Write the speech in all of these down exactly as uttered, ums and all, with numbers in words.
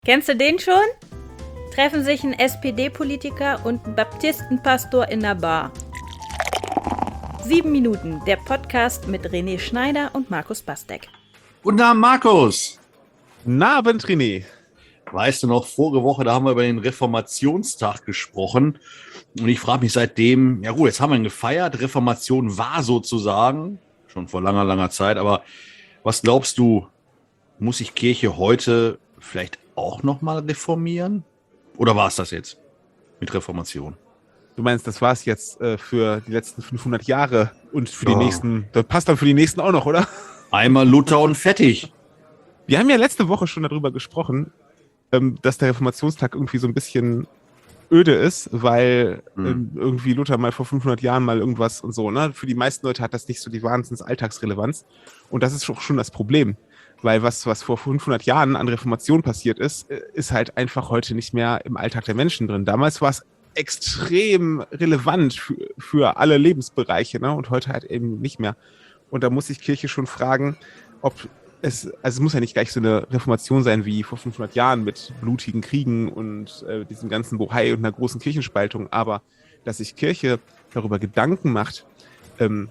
Kennst du den schon? Treffen sich ein S P D-Politiker und ein Baptistenpastor in der Bar. Sieben Minuten, der Podcast mit René Schneider und Markus Bastek. Guten Abend, Markus. Guten Abend, René. Weißt du noch, vorige Woche, da haben wir über den Reformationstag gesprochen. Und ich frage mich seitdem, ja gut, jetzt haben wir ihn gefeiert. Reformation war sozusagen, schon vor langer, langer Zeit. Aber was glaubst du, muss sich Kirche heute vielleicht auch nochmal reformieren? Oder war es das jetzt mit Reformation? Du meinst, das war es jetzt äh, für die letzten fünfhundert Jahre und für Ja. die nächsten, das passt dann für die nächsten auch noch, oder? Einmal Luther und fertig. Wir haben ja letzte Woche schon darüber gesprochen, ähm, dass der Reformationstag irgendwie so ein bisschen öde ist, weil Mhm. ähm, irgendwie Luther mal vor fünfhundert Jahren mal irgendwas und so, ne? Für die meisten Leute hat das nicht so die Wahnsinns-Alltagsrelevanz. Und das ist auch schon das Problem. Weil was, was vor fünfhundert Jahren an Reformation passiert ist, äh, ist halt einfach heute nicht mehr im Alltag der Menschen drin. Damals war es extrem relevant für, für alle Lebensbereiche, ne? Und heute halt eben nicht mehr. Und da muss sich Kirche schon fragen, ob es, also es muss ja nicht gleich so eine Reformation sein wie vor fünfhundert Jahren mit blutigen Kriegen und äh, diesem ganzen Bohai und einer großen Kirchenspaltung, aber dass sich Kirche darüber Gedanken macht, ähm,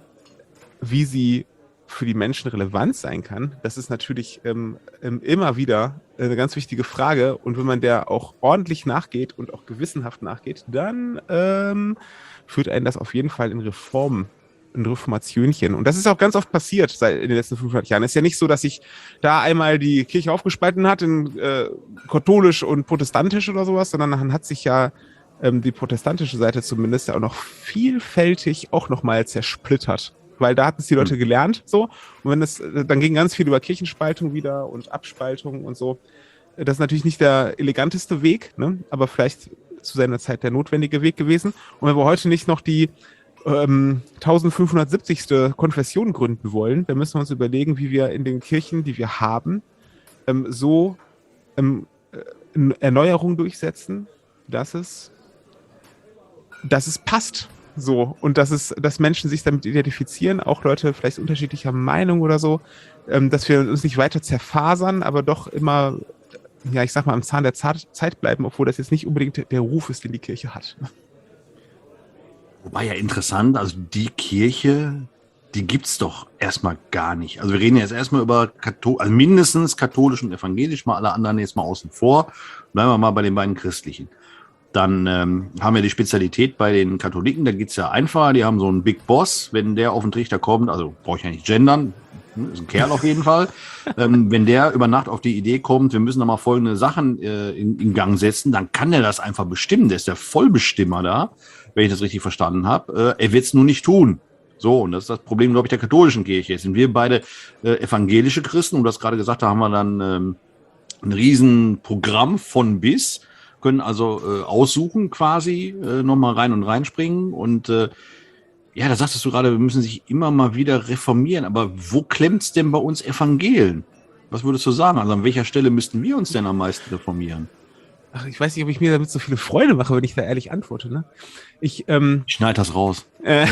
wie sie für die Menschen relevant sein kann, das ist natürlich ähm, ähm, immer wieder eine ganz wichtige Frage. Und wenn man der auch ordentlich nachgeht und auch gewissenhaft nachgeht, dann ähm, führt einen das auf jeden Fall in Reformen, in Reformationchen. Und das ist auch ganz oft passiert seit in den letzten fünfhundert Jahren. Es ist ja nicht so, dass sich da einmal die Kirche aufgespalten hat in äh, katholisch und protestantisch oder sowas, sondern dann hat sich ja ähm, die protestantische Seite zumindest auch noch vielfältig auch nochmal zersplittert. Weil da hatten es die Leute gelernt, so. Und wenn das, dann ging ganz viel über Kirchenspaltung wieder und Abspaltung und so. Das ist natürlich nicht der eleganteste Weg, ne? Aber vielleicht zu seiner Zeit der notwendige Weg gewesen. Und wenn wir heute nicht noch die ähm, eintausendfünfhundertsiebzigste Konfession gründen wollen, dann müssen wir uns überlegen, wie wir in den Kirchen, die wir haben, ähm, so ähm, äh, Erneuerung durchsetzen, dass es, dass es passt. So, und dass es, dass Menschen sich damit identifizieren, auch Leute vielleicht unterschiedlicher Meinung oder so, ähm, dass wir uns nicht weiter zerfasern, aber doch immer, ja, ich sag mal, am Zahn der Zart- Zeit bleiben, obwohl das jetzt nicht unbedingt der Ruf ist, den die Kirche hat. Wobei ja interessant, also die Kirche, die gibt's doch erstmal gar nicht. Also wir reden jetzt erstmal über Kathol- also mindestens katholisch und evangelisch, mal alle anderen jetzt mal außen vor. Bleiben wir mal bei den beiden christlichen. Dann ähm, haben wir die Spezialität bei den Katholiken, da geht's ja einfacher, die haben so einen Big Boss, wenn der auf den Trichter kommt, also brauche ich ja nicht gendern, ist ein Kerl auf jeden Fall, ähm, wenn der über Nacht auf die Idee kommt, wir müssen da mal folgende Sachen äh, in, in Gang setzen, dann kann der das einfach bestimmen, der ist der Vollbestimmer da, wenn ich das richtig verstanden habe, äh, er wird's nur nicht tun. So, und das ist das Problem, glaube ich, der katholischen Kirche. Jetzt sind wir beide äh, evangelische Christen, und du hast gerade gesagt, da haben wir dann ähm, ein Riesenprogramm von bis, können also äh, aussuchen quasi, äh, nochmal rein und reinspringen. Und äh, ja, da sagtest du gerade, wir müssen sich immer mal wieder reformieren. Aber wo klemmt's denn bei uns Evangelien? Was würdest du sagen? Also an welcher Stelle müssten wir uns denn am meisten reformieren? Ach, ich weiß nicht, ob ich mir damit so viele Freude mache, wenn ich da ehrlich antworte, ne? Ich, ähm, Ich schneid das raus. Äh,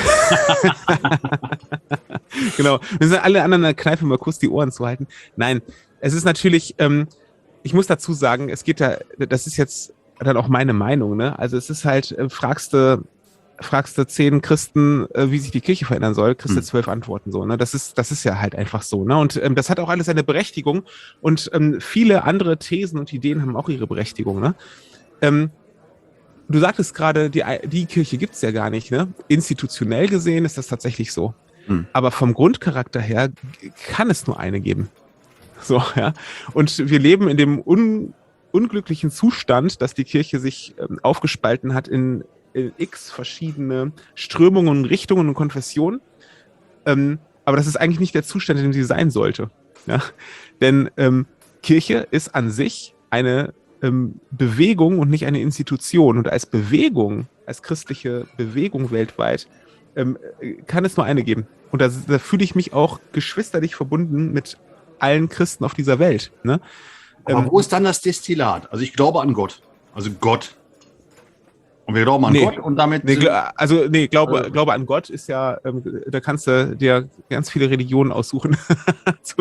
genau. Wir sind alle anderen in der Kneipe mal kurz die Ohren zu halten. Nein, es ist natürlich, ähm, ich muss dazu sagen, es geht da, das ist jetzt dann auch meine Meinung, ne? Also es ist halt, äh, fragst du, fragst du zehn Christen, äh, wie sich die Kirche verändern soll, kriegst du Hm. zwölf Antworten so, ne? Das ist, das ist ja halt einfach so, ne? Und ähm, das hat auch alles seine Berechtigung und ähm, viele andere Thesen und Ideen haben auch ihre Berechtigung, ne? Ähm, Du sagtest gerade, die, die Kirche gibt's ja gar nicht, ne? Institutionell gesehen ist das tatsächlich so. Hm. Aber vom Grundcharakter her kann es nur eine geben. So, ja. Und wir leben in dem un, unglücklichen Zustand, dass die Kirche sich ähm, aufgespalten hat in, in x verschiedene Strömungen und Richtungen und Konfessionen. Ähm, aber das ist eigentlich nicht der Zustand, in dem sie sein sollte. Ja? Denn ähm, Kirche ist an sich eine ähm, Bewegung und nicht eine Institution. Und als Bewegung, als christliche Bewegung weltweit, ähm, kann es nur eine geben. Und da, da fühle ich mich auch geschwisterlich verbunden mit allen Christen auf dieser Welt. Ne? Aber Ähm, wo ist dann das Destillat? Also ich glaube an Gott. Also Gott. Und wir glauben an Nee. Gott und damit. Nee, gl- also, nee, Glaube, Also- Glaube an Gott ist ja, ähm, da kannst du dir ganz viele Religionen aussuchen. Zu-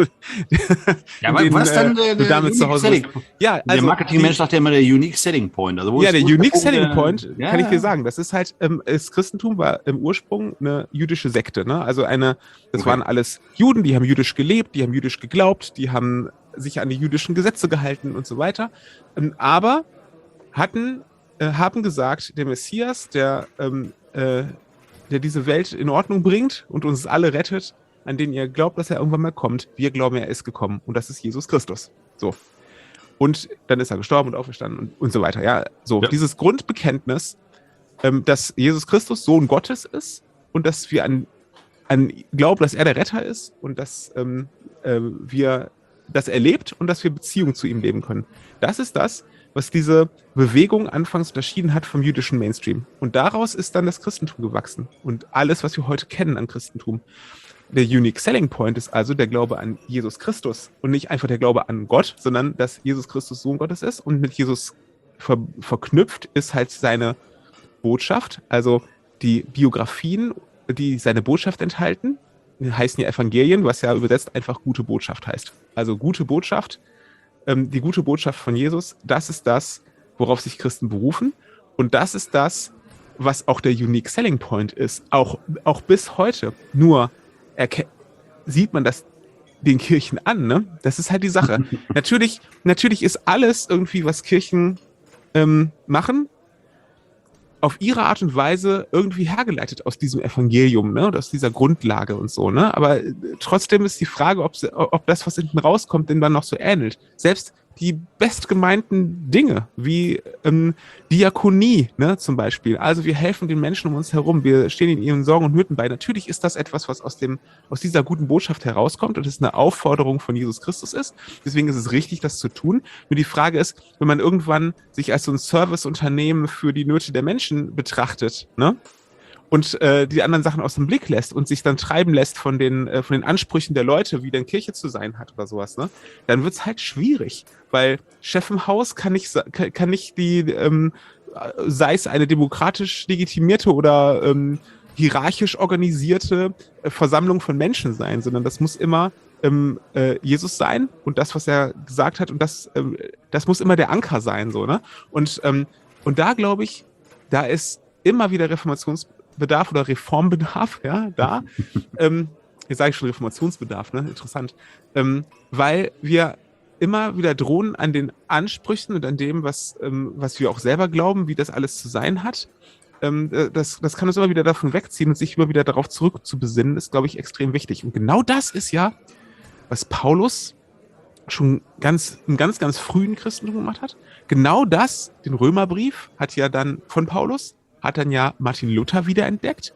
ja, in aber denen, was dann äh, der, du der damit zu Unique Hause Selling bist. Point? Ja, Der also Marketingmensch die- sagt ja immer der Unique Selling Point. Also wo Ja, ist- der wo ist Unique Punkt, Selling der- Point, ja, kann ich dir ja. sagen, das ist halt, ähm, das Christentum war im Ursprung eine jüdische Sekte, ne? Also eine, das Okay. waren alles Juden, die haben jüdisch gelebt, die haben jüdisch geglaubt, die haben sich an die jüdischen Gesetze gehalten und so weiter. Ähm, aber hatten, äh, haben gesagt, der Messias, der, ähm, äh, der diese Welt in Ordnung bringt und uns alle rettet, an den ihr glaubt, dass er irgendwann mal kommt, wir glauben, er ist gekommen. Und das ist Jesus Christus. So. Und dann ist er gestorben und auferstanden und, und so weiter. Ja, so. Ja. Dieses Grundbekenntnis, ähm, dass Jesus Christus Sohn Gottes ist und dass wir an, an glauben, dass er der Retter ist und dass ähm, äh, wir das erlebt und dass wir Beziehung zu ihm leben können. Das ist das, was diese Bewegung anfangs unterschieden hat vom jüdischen Mainstream. Und daraus ist dann das Christentum gewachsen und alles, was wir heute kennen an Christentum. Der Unique Selling Point ist also der Glaube an Jesus Christus und nicht einfach der Glaube an Gott, sondern dass Jesus Christus Sohn Gottes ist und mit Jesus ver verknüpft ist halt seine Botschaft, also die Biografien, die seine Botschaft enthalten, heißen ja Evangelien, was ja übersetzt einfach gute Botschaft heißt. Also gute Botschaft, ähm, die gute Botschaft von Jesus, das ist das, worauf sich Christen berufen und das ist das, was auch der Unique Selling Point ist, auch, auch bis heute. Nur erke- sieht man das den Kirchen an, ne? Das ist halt die Sache. natürlich, natürlich ist alles irgendwie, was Kirchen ähm, machen, auf ihre Art und Weise irgendwie hergeleitet aus diesem Evangelium, ne, und aus dieser Grundlage und so, ne, aber äh, trotzdem ist die Frage, ob, sie, ob das, was hinten rauskommt, dem dann noch so ähnelt. Selbst die bestgemeinten Dinge, wie ähm, Diakonie, ne, zum Beispiel. Also wir helfen den Menschen um uns herum, wir stehen in ihren Sorgen und Nöten bei. Natürlich ist das etwas, was aus dem, aus dieser guten Botschaft herauskommt und es eine Aufforderung von Jesus Christus ist. Deswegen ist es richtig, das zu tun. Nur die Frage ist, wenn man irgendwann sich als so ein Serviceunternehmen für die Nöte der Menschen betrachtet, ne, und äh, die anderen Sachen aus dem Blick lässt und sich dann treiben lässt von den, äh, von den Ansprüchen der Leute, wie denn Kirche zu sein hat oder sowas, ne, dann wird's halt schwierig, weil Chef im Haus kann nicht, sa- kann kann nicht die, ähm, sei es eine demokratisch legitimierte oder ähm, hierarchisch organisierte äh, Versammlung von Menschen sein, sondern das muss immer ähm, äh, Jesus sein und das, was er gesagt hat und das, ähm, das muss immer der Anker sein, so, ne, und, ähm, und da glaube ich, da ist immer wieder Reformationsbedarf oder Reformbedarf, ja, da. ähm, jetzt sage ich schon Reformationsbedarf, ne? Interessant. Ähm, weil wir immer wieder drohen an den Ansprüchen und an dem, was, ähm, was wir auch selber glauben, wie das alles zu sein hat. Ähm, das, das kann uns immer wieder davon wegziehen und sich immer wieder darauf zurückzubesinnen, ist, glaube ich, extrem wichtig. Und genau das ist ja, was Paulus schon ganz, im ganz, ganz frühen Christentum gemacht hat. Genau das, den Römerbrief, hat ja dann von Paulus, hat dann ja Martin Luther wiederentdeckt.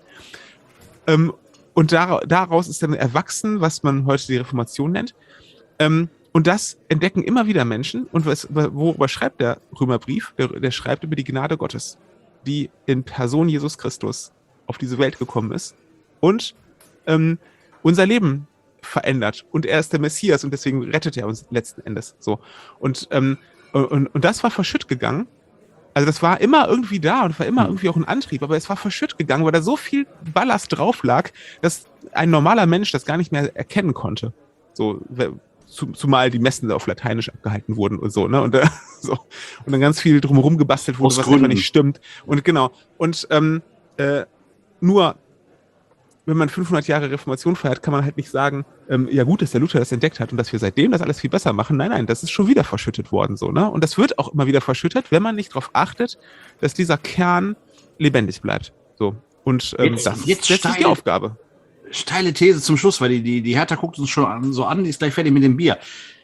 Ähm, und dar- daraus ist dann erwachsen, was man heute die Reformation nennt. Ähm, und das entdecken immer wieder Menschen. Und was, worüber schreibt der Römerbrief? Der, der schreibt über die Gnade Gottes, die in Person Jesus Christus auf diese Welt gekommen ist und ähm, unser Leben verändert. Und er ist der Messias und deswegen rettet er uns letzten Endes. So. Und, ähm, und, und das war verschütt gegangen. Also das war immer irgendwie da und war immer irgendwie auch ein Antrieb, aber es war verschütt gegangen, weil da so viel Ballast drauf lag, dass ein normaler Mensch das gar nicht mehr erkennen konnte. So, zumal die Messen auf Lateinisch abgehalten wurden und so, ne? Und, äh, so. Und dann ganz viel drumherum gebastelt wurde, Aus was Gründen. einfach nicht stimmt. Und genau. Und ähm, äh, nur wenn man fünfhundert Jahre Reformation feiert, kann man halt nicht sagen, ähm, ja gut, dass der Luther das entdeckt hat und dass wir seitdem das alles viel besser machen. Nein, nein, das ist schon wieder verschüttet worden, so, ne? Und das wird auch immer wieder verschüttet, wenn man nicht darauf achtet, dass dieser Kern lebendig bleibt. So. Und ähm, Jetzt- das, jetzt das ist die steil- Aufgabe. Steile These zum Schluss, weil die, die, die Hertha guckt uns schon an, so an, die ist gleich fertig mit dem Bier.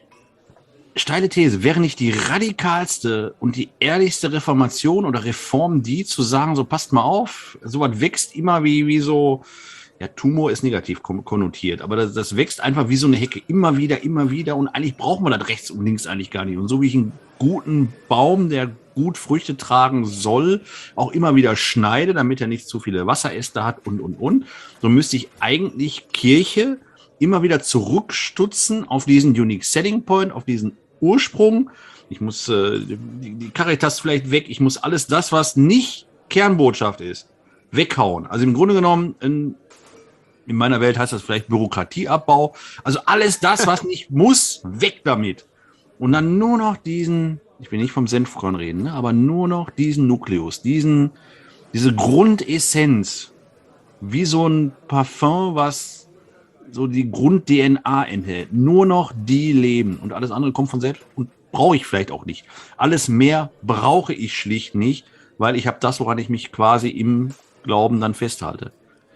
Steile These, wäre nicht die radikalste und die ehrlichste Reformation oder Reform die, zu sagen, so passt mal auf, sowas wächst immer wie, wie so, ja, Tumor ist negativ kon- konnotiert, aber das, das wächst einfach wie so eine Hecke, immer wieder, immer wieder und eigentlich braucht man das rechts und links eigentlich gar nicht. Und so wie ich einen guten Baum, der gut Früchte tragen soll, auch immer wieder schneide, damit er nicht zu viele Wasseräste hat und, und, und, so müsste ich eigentlich Kirche immer wieder zurückstutzen auf diesen Unique Selling Point, auf diesen Ursprung. Ich muss äh, die, die Caritas vielleicht weg, ich muss alles das, was nicht Kernbotschaft ist, weghauen. Also im Grunde genommen, in, in meiner Welt heißt das vielleicht Bürokratieabbau. Also alles das, was nicht muss, weg damit. Und dann nur noch diesen, ich will nicht vom Senfkorn reden, ne, aber nur noch diesen Nukleus, diesen, diese Grundessenz, wie so ein Parfum, was so die Grund-D N A enthält. Nur noch die leben und alles andere kommt von selbst und brauche ich vielleicht auch nicht. Alles mehr brauche ich schlicht nicht, weil ich habe das, woran ich mich quasi im Glauben dann festhalte.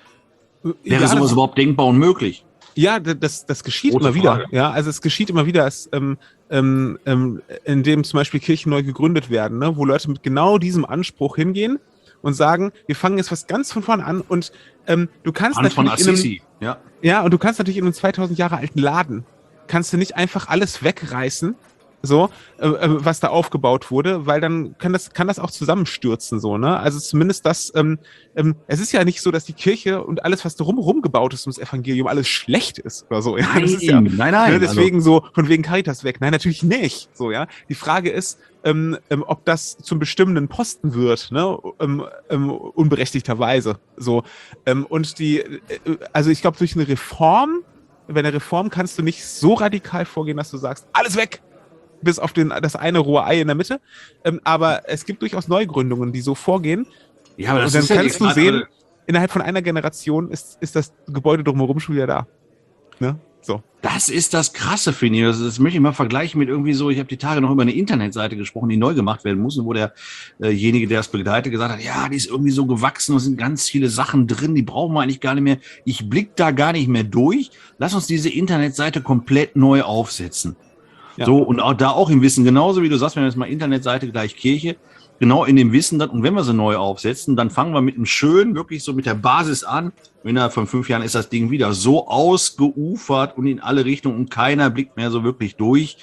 Wäre ja, sowas das, überhaupt denkbar und möglich? Ja, das, das geschieht Große immer wieder. Frage. Ja, also es geschieht immer wieder, dass, ähm, ähm, ähm, indem zum Beispiel Kirchen neu gegründet werden, ne, wo Leute mit genau diesem Anspruch hingehen und sagen, wir fangen jetzt was ganz von vorne an und ähm, du kannst Hand von natürlich in einem, Assisi, ja. ja, und du kannst natürlich in einem zweitausend Jahre alten Laden, kannst du nicht einfach alles wegreißen, so, äh, äh, was da aufgebaut wurde, weil dann kann das, kann das auch zusammenstürzen, so, ne? Also zumindest das, ähm, ähm, es ist ja nicht so, dass die Kirche und alles, was da rum gebaut ist, ums Evangelium, alles schlecht ist oder so, ja? Nein, Das ist ja, nein, nein. ne, deswegen so, von wegen Caritas weg. Nein, natürlich nicht, so, ja? Die Frage ist, ähm, ähm, ob das zum bestimmenden Posten wird, ne? Ähm, ähm, unberechtigterweise, so. Ähm, und die, äh, also ich glaube, durch eine Reform, bei einer Reform kannst du nicht so radikal vorgehen, dass du sagst, alles weg! Bis auf den, das eine rohe Ei in der Mitte. Ähm, aber es gibt durchaus Neugründungen, die so vorgehen. Ja, aber das und dann ist ja kannst die- du sehen, also- innerhalb von einer Generation ist, ist das Gebäude drumherum schon wieder da. Ne? So. Das ist das Krasse, finde ich. Das, das möchte ich mal vergleichen mit irgendwie so, ich habe die Tage noch über eine Internetseite gesprochen, die neu gemacht werden muss, und wo derjenige, der das begleitet, gesagt hat, ja, die ist irgendwie so gewachsen, da sind ganz viele Sachen drin, die brauchen wir eigentlich gar nicht mehr. Ich blick da gar nicht mehr durch. Lass uns diese Internetseite komplett neu aufsetzen. Ja. So, und auch da auch im Wissen, genauso wie du sagst, wenn wir jetzt mal Internetseite gleich Kirche, genau in dem Wissen, dann, und wenn wir sie neu aufsetzen, dann fangen wir mit einem schönen, wirklich so mit der Basis an. Innerhalb von fünf Jahren ist das Ding wieder so ausgeufert und in alle Richtungen und keiner blickt mehr so wirklich durch.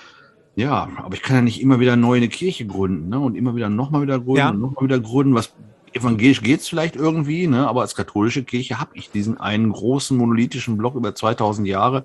Ja, aber ich kann ja nicht immer wieder neu eine Kirche gründen, ne? Und immer wieder nochmal wieder gründen Ja. und nochmal wieder gründen. Was evangelisch geht's vielleicht irgendwie, ne? Aber als katholische Kirche habe ich diesen einen großen monolithischen Block über zweitausend Jahre,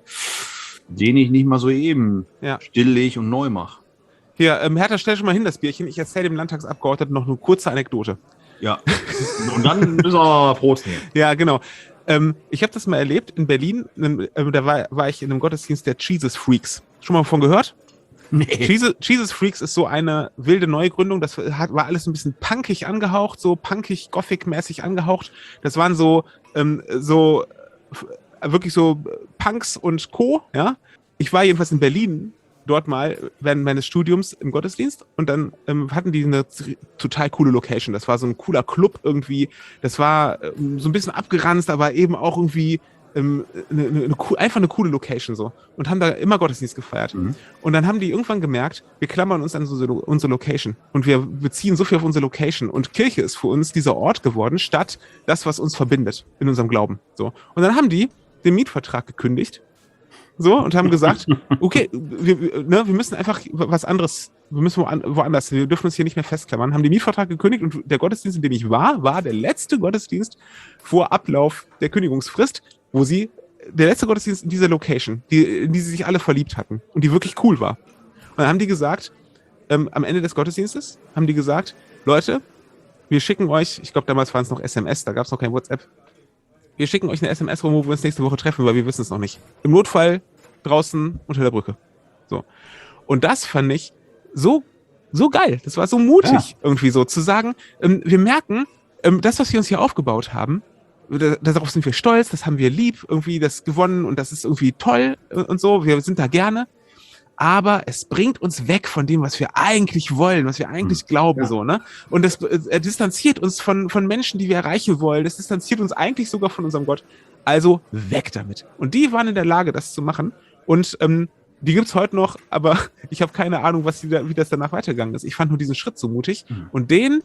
den ich nicht mal so eben Ja. stilllege und neu mache. Hier, ähm, Hertha, stell schon mal hin das Bierchen. Ich erzähle dem Landtagsabgeordneten noch eine kurze Anekdote. Ja. Und dann müssen wir mal Prost nehmen. Ja, genau. Ähm, ich habe das mal erlebt in Berlin. Ähm, da war, war ich in einem Gottesdienst der Jesus Freaks. Schon mal von gehört? Nee. Jesus, Jesus Freaks ist so eine wilde Neugründung. Das hat, war alles ein bisschen punkig angehaucht, so punkig, gothic-mäßig angehaucht. Das waren so, ähm, so äh, wirklich so Punks und Co. Ja? Ich war jedenfalls in Berlin dort mal während meines Studiums im Gottesdienst und dann ähm, hatten die eine total coole Location. Das war so ein cooler Club irgendwie. Das war ähm, so ein bisschen abgeranzt, aber eben auch irgendwie ähm, eine, eine, eine, einfach eine coole Location so. Und haben da immer Gottesdienst gefeiert. Mhm. Und dann haben die irgendwann gemerkt, wir klammern uns an unsere, unsere Location. Und wir beziehen so viel auf unsere Location. Und Kirche ist für uns dieser Ort geworden, statt das, was uns verbindet in unserem Glauben. So. Und dann haben die den Mietvertrag gekündigt. So, und haben gesagt, okay, wir, ne, wir müssen einfach was anderes, wir müssen woanders, wir dürfen uns hier nicht mehr festklammern, haben den Mietvertrag gekündigt und der Gottesdienst, in dem ich war, war der letzte Gottesdienst vor Ablauf der Kündigungsfrist, wo sie, der letzte Gottesdienst in dieser Location, die, in die sie sich alle verliebt hatten und die wirklich cool war. Und dann haben die gesagt, ähm, am Ende des Gottesdienstes, haben die gesagt, Leute, wir schicken euch, ich glaube damals waren es noch S M S, da gab es noch kein WhatsApp, wir schicken euch eine S M S rum, wo wir uns nächste Woche treffen, weil wir wissen es noch nicht. Im Notfall draußen unter der Brücke. So. Und das fand ich so, so geil. Das war so mutig, ja. Irgendwie so zu sagen, ähm, wir merken, ähm, das, was wir uns hier aufgebaut haben, da, darauf sind wir stolz, das haben wir lieb, irgendwie das gewonnen und das ist irgendwie toll und, und so. Wir sind da gerne. Aber es bringt uns weg von dem, was wir eigentlich wollen, was wir eigentlich hm. glauben, ja. so, ne? Und das äh, distanziert uns von, von Menschen, die wir erreichen wollen. Das distanziert uns eigentlich sogar von unserem Gott. Also weg damit. Und die waren in der Lage, das zu machen. Und ähm, die gibt's heute noch, aber ich habe keine Ahnung, was die da, wie das danach weitergegangen ist. Ich fand nur diesen Schritt so mutig. Hm. Und den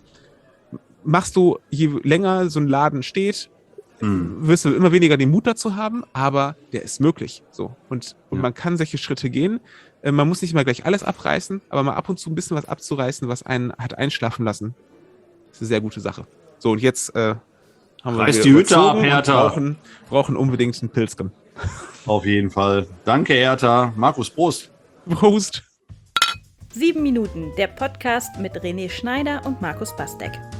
machst du, je länger so ein Laden steht, hm. wirst du immer weniger den Mut dazu haben, aber der ist möglich. So. Und, und ja. man kann solche Schritte gehen. Man muss nicht immer gleich alles abreißen, aber mal ab und zu ein bisschen was abzureißen, was einen hat einschlafen lassen. Das ist eine sehr gute Sache. So, und jetzt äh, haben wir Reiß die Hütte ab, Hertha. Brauchen, brauchen unbedingt einen Pilzken. Auf jeden Fall. Danke, Hertha. Markus, Prost. Prost. Sieben Minuten, der Podcast mit René Schneider und Markus Bastek.